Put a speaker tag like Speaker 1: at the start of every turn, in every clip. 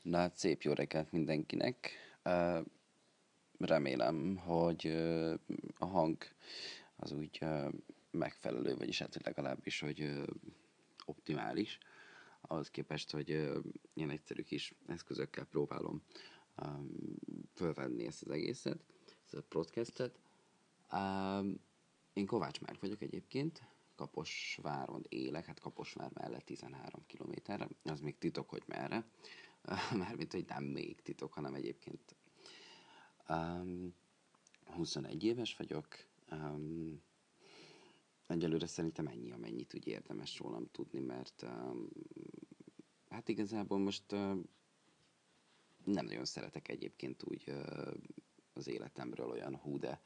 Speaker 1: Na hát szép jó reggelt mindenkinek. Remélem, hogy a hang az úgy megfelelő, vagyis hát legalábbis, hogy optimális. Ahhoz képest, hogy ilyen egyszerű kis eszközökkel próbálom fölvenni ezt az egészet, ezt a podcastet. Én Kovács Márk vagyok egyébként, Kaposváron élek, hát Kaposvár mellett 13 kilométerre, az még titok, hogy merre. Mármint, hogy nem még titok, hanem egyébként 21 éves vagyok. Egyelőre szerintem ennyi, amennyit úgy érdemes rólam tudni, mert hát igazából most nem nagyon szeretek egyébként úgy az életemről olyan de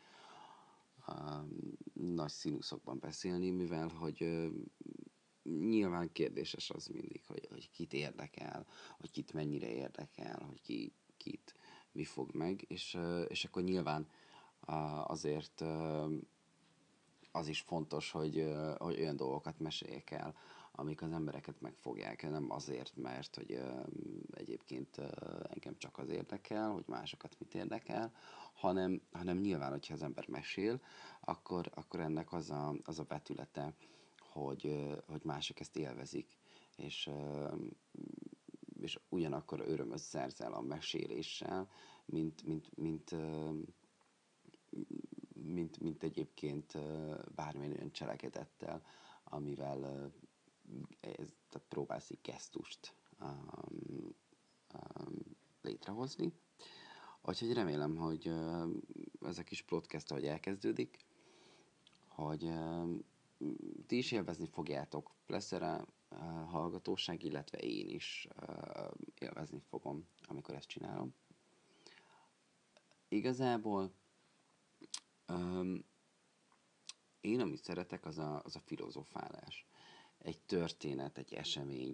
Speaker 1: nagy színuszokban beszélni, mivel hogy nyilván kérdéses az mindig, hogy kit érdekel, hogy kit mennyire érdekel, hogy kit mi fog meg, és akkor nyilván azért az is fontos, hogy olyan dolgokat meséljek el, amik az embereket megfogják, nem azért, mert hogy egyébként engem csak az érdekel, hogy másokat mit érdekel, hanem nyilván, hogyha az ember mesél, akkor ennek az a vetülete, hogy mások ezt élvezik, és, és ugyanakkor örömöt szerzel a meséléssel, mint, mint, mint, mint egyébként bármilyen olyan cselekedettel, amivel tehát próbálsz egy gesztust létrehozni. Úgyhogy remélem, hogy ez a kis podcast, ahogy elkezdődik, hogy ti is élvezni fogjátok, lesz erre hallgatóság, illetve én is élvezni fogom, amikor ezt csinálom. Igazából én, amit szeretek, az a filozofálás. Egy történet, egy esemény,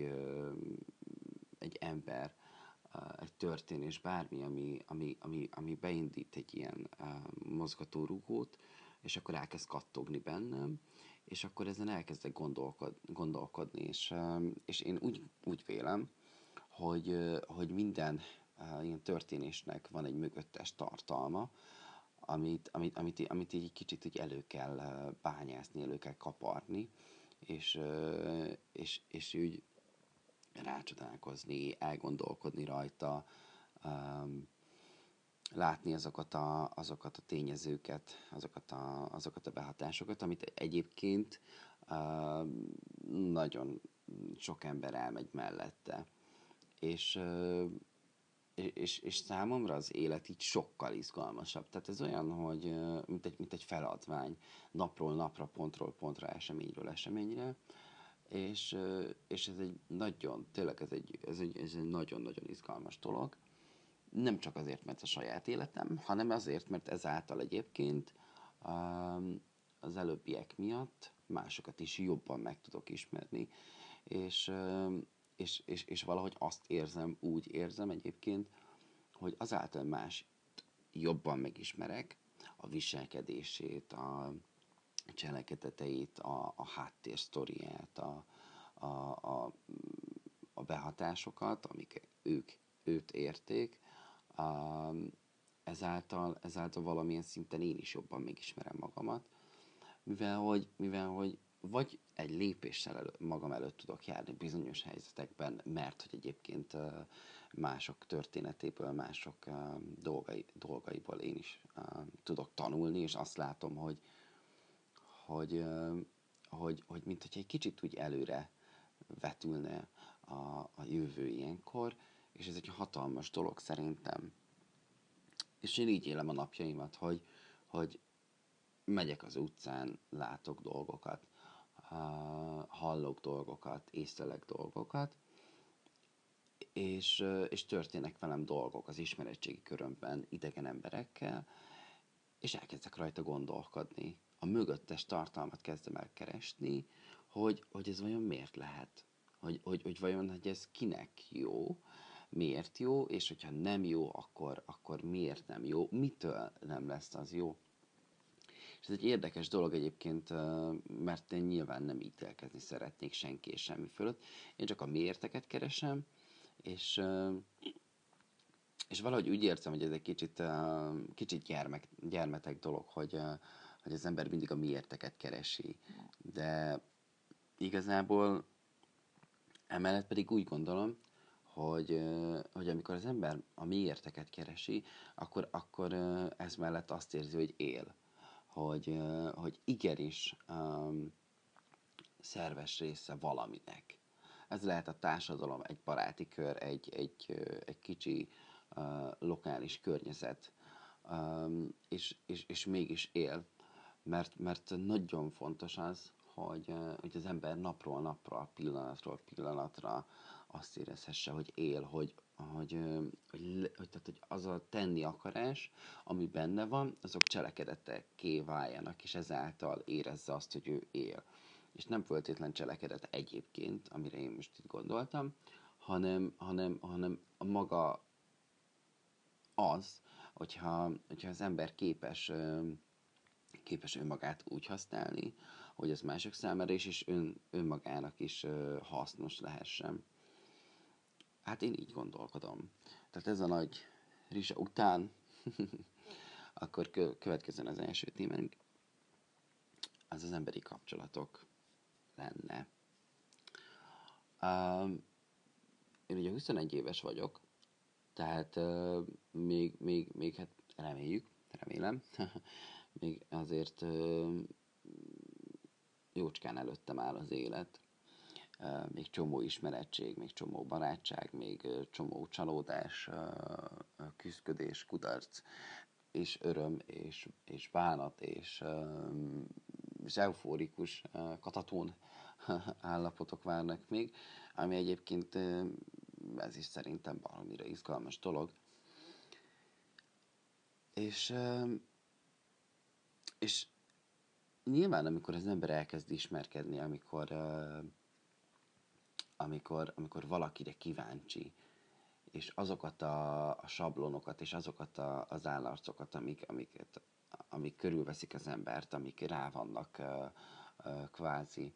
Speaker 1: egy ember, egy történés, bármi, ami beindít egy ilyen mozgatórugót, és akkor elkezd kattogni bennem, és akkor ezen elkezdek gondolkodni, és én úgy vélem, hogy minden ilyen történésnek van egy mögöttes tartalma, amit így egy kicsit úgy elő kell bányászni, elő kell kaparni, és úgy rácsodálkozni, elgondolkodni rajta, látni azokat a tényezőket, azokat a behatásokat, amit egyébként nagyon sok ember elmegy mellette. És számomra az élet így sokkal izgalmasabb. Tehát ez olyan, hogy mint egy feladvány, napról napra, pontról pontra, eseményről eseményre, és ez egy nagyon, tényleg ez egy nagyon-nagyon izgalmas dolog. Nem csak azért, mert a saját életem, hanem azért, mert ezáltal egyébként az előbbiek miatt másokat is jobban meg tudok ismerni, és, és valahogy azt érzem, úgy érzem egyébként, hogy azáltal más jobban megismerek, a viselkedését, a cselekedeteit, a háttérsztoriát, a, a, a behatásokat, amik őt érték, ezáltal valamilyen szinten én is jobban megismerem magamat, mivel hogy vagy egy lépéssel magam előtt tudok járni bizonyos helyzetekben, mert hogy egyébként mások történetéből, mások dolgaiból én is tudok tanulni, és azt látom, hogy, hogy mint hogy egy kicsit úgy előre vetülne a jövő ilyenkor, és ez egy hatalmas dolog szerintem. És én így élem a napjaimat, hogy megyek az utcán, látok dolgokat, hallok dolgokat, észlelek dolgokat, és történnek velem dolgok az ismeretségi körömben idegen emberekkel, és elkezdek rajta gondolkodni. A mögöttes tartalmat kezdem el keresni, hogy ez vajon miért lehet. Hogy vajon, hogy ez kinek jó, miért jó, és hogyha nem jó, akkor miért nem jó, mitől nem lesz az jó. És ez egy érdekes dolog egyébként, mert én nyilván nem ítélkezni szeretnék senki és semmi fölött. Én csak a miérteket keresem, És, és valahogy úgy érzem, hogy ez egy kicsit gyermetek dolog, hogy az ember mindig a miérteket keresi. De igazából emellett pedig úgy gondolom, hogy amikor az ember a miérteket keresi, akkor ez mellett azt érzi, hogy él. Hogy igenis szerves része valaminek. Ez lehet a társadalom, egy baráti kör, egy kicsi lokális környezet, és mégis él. Mert nagyon fontos az, hogy az ember napról napra, pillanatról pillanatra azt érezhesse, hogy él, hogy az a tenni akarás, ami benne van, azok cselekedetekké váljanak, és ezáltal érezze azt, hogy ő él. És nem feltétlen cselekedet egyébként, amire én most itt gondoltam, hanem a maga az, hogyha az ember képes önmagát úgy használni, hogy ez mások számára is, és önmagának is hasznos lehessen. Hát én így gondolkodom. Tehát ez a nagy rizsa után, akkor következzen az első témánk, az emberi kapcsolatok lenne. Én ugye 21 éves vagyok, tehát még hát remélem, még azért jócskán előttem áll az élet. Még csomó ismerettség, még csomó barátság, még csomó csalódás, küszködés, kudarc, és öröm, és bánat, és eufórikus, katatón állapotok várnak még, ami egyébként ez is szerintem valamire izgalmas dolog. És, és nyilván, amikor az ember elkezd ismerkedni, amikor valakire kíváncsi, és azokat a sablonokat, és azokat az állarcokat, amik körülveszik az embert, amik rá vannak kvázi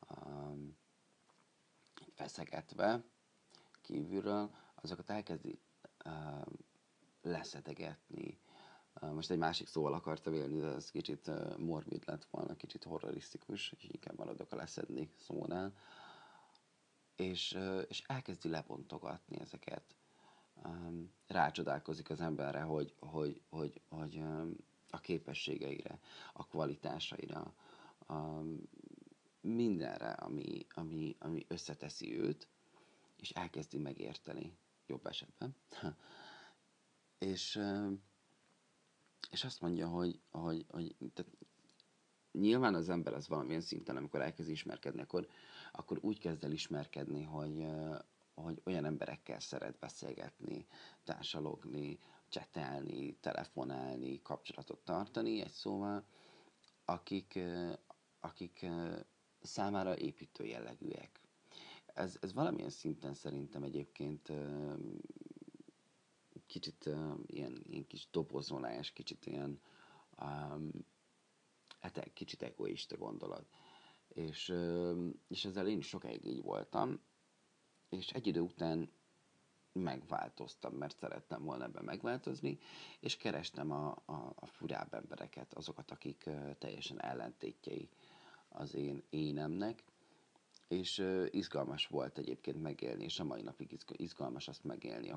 Speaker 1: feszegetve kívülről, azokat elkezdi leszedegetni. Most egy másik szóval akartam élni, de ez kicsit morbid lett volna, kicsit horrorisztikus, és inkább maradok a leszedni szónál. És elkezdi lebontogatni ezeket. Rácsodálkozik az emberre, hogy a képességeire, a kvalitásaira, mindenre, ami összeteszi őt, és elkezdi megérteni, jobb esetben. és, és azt mondja, hogy tehát nyilván az ember az valamilyen szinten, amikor elkezd ismerkedni, akkor úgy kezd el ismerkedni, hogy olyan emberekkel szeret beszélgetni, társalogni, csetelni, telefonálni, kapcsolatot tartani, egy szóval, akik, akik számára építő jellegűek. Ez valamilyen szinten szerintem egyébként kicsit ilyen kis dobozolás, kicsit ilyen hát egy kicsit egoista gondolat. És ezzel én is sokáig így voltam, és egy idő után megváltoztam, mert szerettem volna ebben megváltozni, és kerestem a furább embereket, azokat, akik teljesen ellentétjei az én énemnek, és izgalmas volt egyébként megélni, és a mai napig izgalmas azt megélni,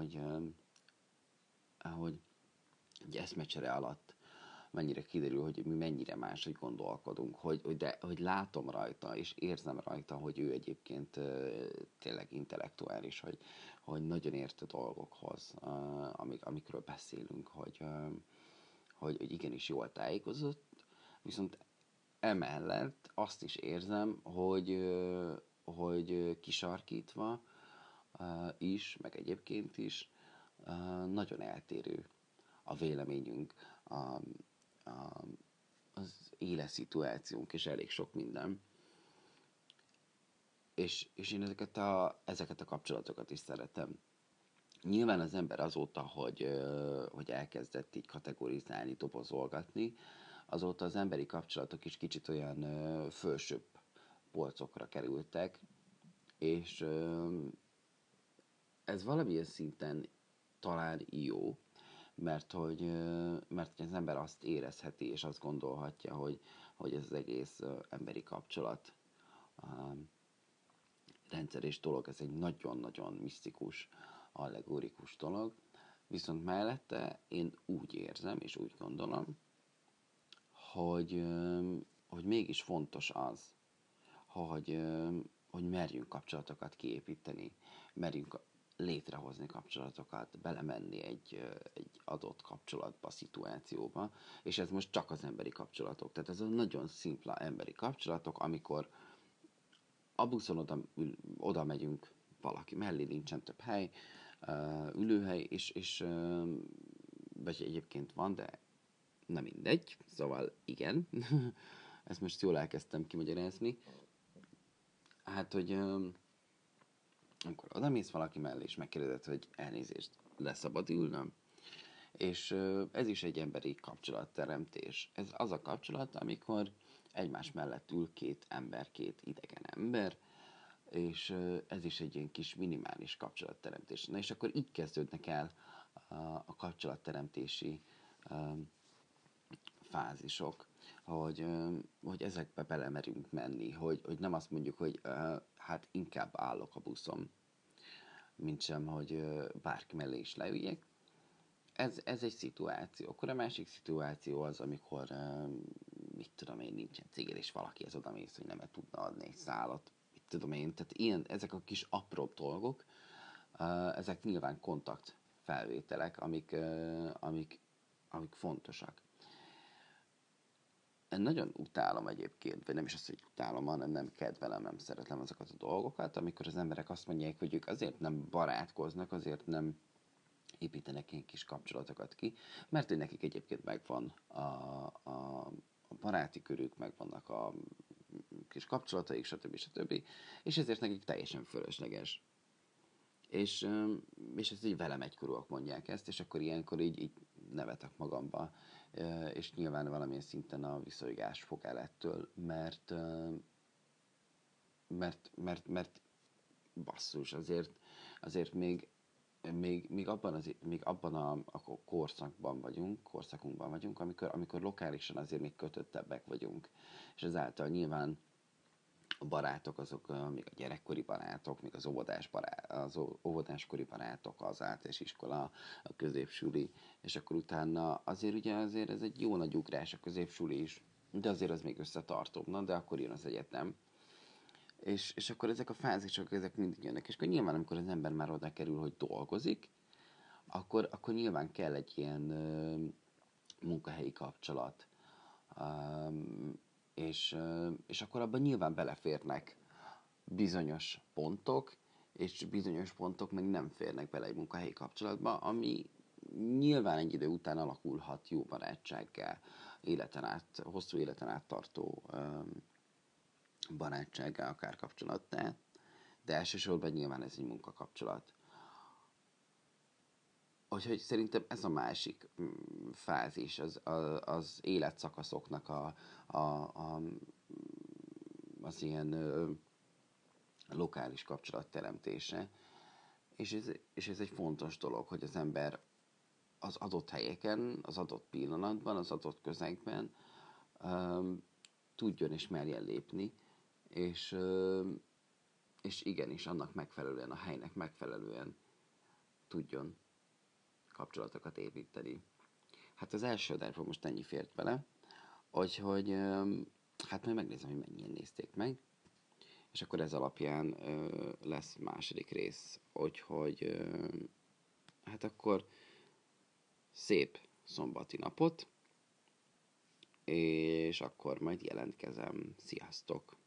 Speaker 1: ahogy egy eszmecsere alatt mennyire kiderül, hogy mi mennyire máshogy gondolkodunk, hogy látom rajta, és érzem rajta, hogy ő egyébként tényleg intellektuális, hogy nagyon ért a dolgokhoz, amikről beszélünk, hogy igenis jól tájékozott, viszont emellett azt is érzem, hogy kisarkítva is, meg egyébként is nagyon eltérő a véleményünk, a, a, az életszituációnk, és elég sok minden. És én ezeket a kapcsolatokat is szeretem. Nyilván az ember azóta, hogy elkezdett így kategorizálni, dobozolgatni, azóta az emberi kapcsolatok is kicsit olyan fölsőbb polcokra kerültek, és ez valamilyen szinten talán jó, mert hogy az ember azt érezheti, és azt gondolhatja, hogy ez az egész emberi kapcsolat rendszer és dolog, ez egy nagyon-nagyon misztikus, allegorikus dolog, viszont mellette én úgy érzem, és úgy gondolom, hogy, hogy mégis fontos az, hogy, hogy merjünk kapcsolatokat kiépíteni, merjünk létrehozni kapcsolatokat, belemenni egy adott kapcsolatba, szituációba, és ez most csak az emberi kapcsolatok. Tehát ez a nagyon szimpla emberi kapcsolatok, amikor a buszon oda megyünk valaki mellé, nincsen több hely, ülőhely, és vagy egyébként van, de nem mindegy, szóval igen, ezt most jól elkezdtem kimagyarázni. Hát, hogy amikor odamész valaki mellé, és megkérdezed, hogy elnézést, leszabad ülnöm? És ez is egy emberi kapcsolatteremtés. Ez az a kapcsolat, amikor egymás mellett ül két ember, két idegen ember, és ez is egy ilyen kis minimális kapcsolatteremtés. Na és akkor így kezdődnek el a kapcsolatteremtési fázisok, hogy ezekbe belemerünk menni, hogy nem azt mondjuk, hogy hát inkább állok a buszon, mint sem, hogy bárki mellé is leüljek. Ez egy szituáció. Akkor a másik szituáció az, amikor mit tudom én, nincsen céged, és valaki ez odamész, hogy nem tudna adni egy szálat. Mit tudom én, tehát ilyen, ezek a kis apróbb dolgok, ezek nyilván kontakt felvételek, amik fontosak. Én nagyon utálom egyébként, vagy nem is azt, hogy utálom, hanem nem kedvelem, nem szeretem azokat a dolgokat, amikor az emberek azt mondják, hogy ők azért nem barátkoznak, azért nem építenek ilyen kis kapcsolatokat ki, mert hogy nekik egyébként megvan a baráti körük, megvannak a kis kapcsolataik, stb. És ezért nekik teljesen fölösleges. És ezt így velem egykorúak mondják ezt, és akkor ilyenkor így nevetek magamba, és nyilván valamilyen szinten a viszolygás fog el ettől, mert basszus, azért még abban a korszakunkban vagyunk, amikor lokálisan azért még kötöttebbek vagyunk, és ezáltal nyilván a barátok azok, még a gyerekkori barátok, még az óvodáskori barátok, az általános iskola, a középsuli, és akkor utána azért ugye azért ez egy jó nagy ugrás a középsuli is, de azért az még összetartóbb, na, de akkor jön az egyetem. És akkor ezek a fázisok, ezek mindig jönnek. És akkor nyilván, amikor az ember már oda kerül, hogy dolgozik, akkor nyilván kell egy ilyen munkahelyi kapcsolat. És akkor abban nyilván beleférnek bizonyos pontok, és bizonyos pontok meg nem férnek bele egy munkahelyi kapcsolatba, ami nyilván egy idő után alakulhat jó barátsággá, hosszú életen át tartó barátsággá, akár kapcsolattá, de elsősorban nyilván ez egy munkakapcsolat. Úgyhogy szerintem ez a másik fázis, az életszakaszoknak az ilyen lokális kapcsolatteremtése. És ez egy fontos dolog, hogy az ember az adott helyeken, az adott pillanatban, az adott közegben tudjon és merjen lépni, és igenis annak megfelelően, a helynek megfelelően tudjon kapcsolatokat építeni. Hát az első adásban most ennyi fért bele, úgyhogy hát majd megnézem, hogy mennyien nézték meg, és akkor ez alapján lesz második rész, úgyhogy hát akkor szép szombati napot, és akkor majd jelentkezem. Sziasztok!